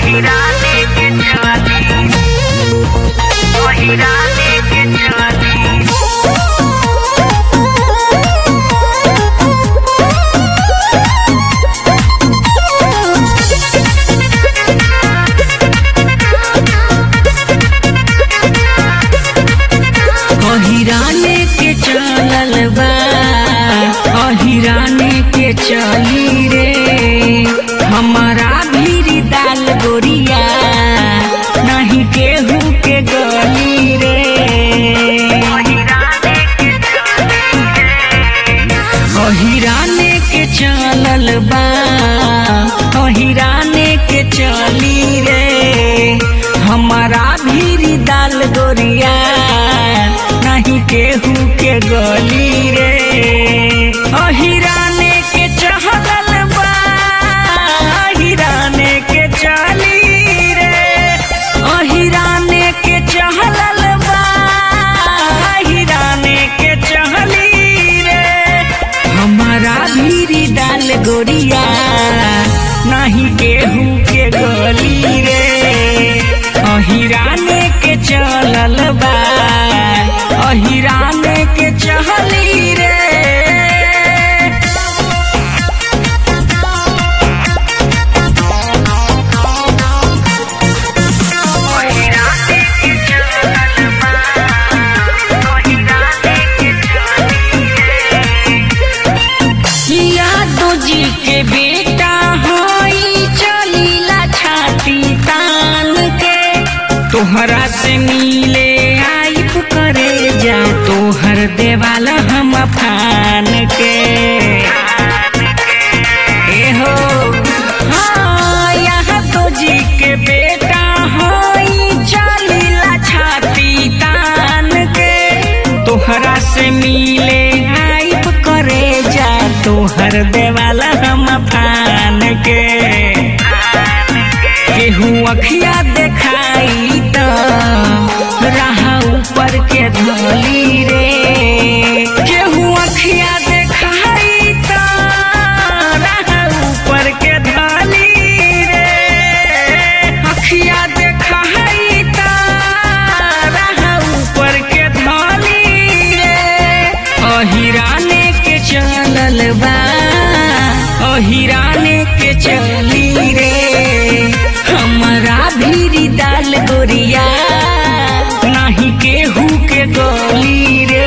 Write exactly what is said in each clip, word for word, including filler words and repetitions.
अहिराने के चली अहिराने के चली अहिराने के चलल बा अहिराने के चली रे हमारा भीरी दाल गोरिया नहीं केहू के गली रे। अहिराने के चलल बा अहिराने के चली रे हमारा भीरी दाल गोरिया नहीं केहू के गली रे। अहिराने के चहलल बा अहिराने के चली रे अहिराने के चहलल बा अहिराने के चहली रे हमारा भीरी दाल गोरिया नहीं केहू के गली रे। अहिराने के चलल बा अहिराने के चहली रे। यादव जी के बेटा होई चलीला छाती तान के तोहरा से मिले आइब करे जा तोहर देवाला हम फान के एहो हाँ यादव जी के बेटा होई चलीला छाती तान के तोहरा से मिले आइब करे जा तोहर देवाला हम फान के। केहू अखिया देखाई त रहा ऊपर के धली रे केहू अखिया देखाई त रहा ऊपर के धली रे अखिया देखाई त रहा ऊपर के धली रे। अहिराने के चलल बा अहिराने के चली रे हमारा भीरी दाल गोरिया नहीं केहू के गली रे।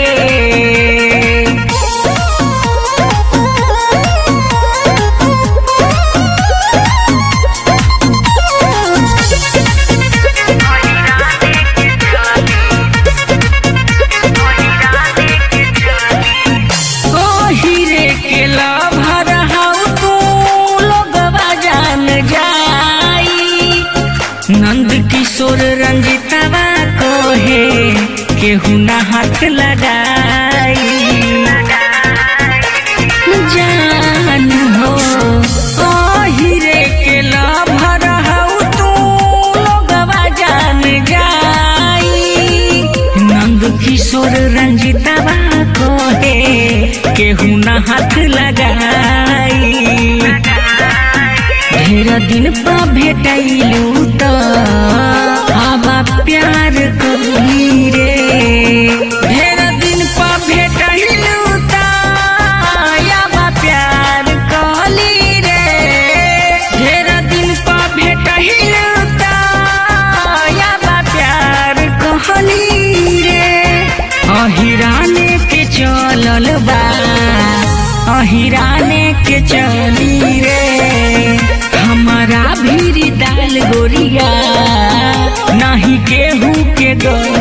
ओहिरे के लभर हऊ तू लोगवा जान जाई नंद किशोर रंजितवा कहे केहू ना हाथ लगाई जान हो। ओहिरे के लभर हऊ तू लोगवा जान जाई नंद किशोर रंजितवा कहे केहू ना हाथ लगाई। ढेर दिन पा भेटैलू त आबा प्यार करी रे ढेर दिन पा भेटैलू त आबा प्यार करी रे ढेर दिन पा भेटैलू त आबा प्यार कहली रे। अहिराने के चलल बा अहिराने के चली रे हमारा भीरी दाल गोरिया नहीं केहू के गली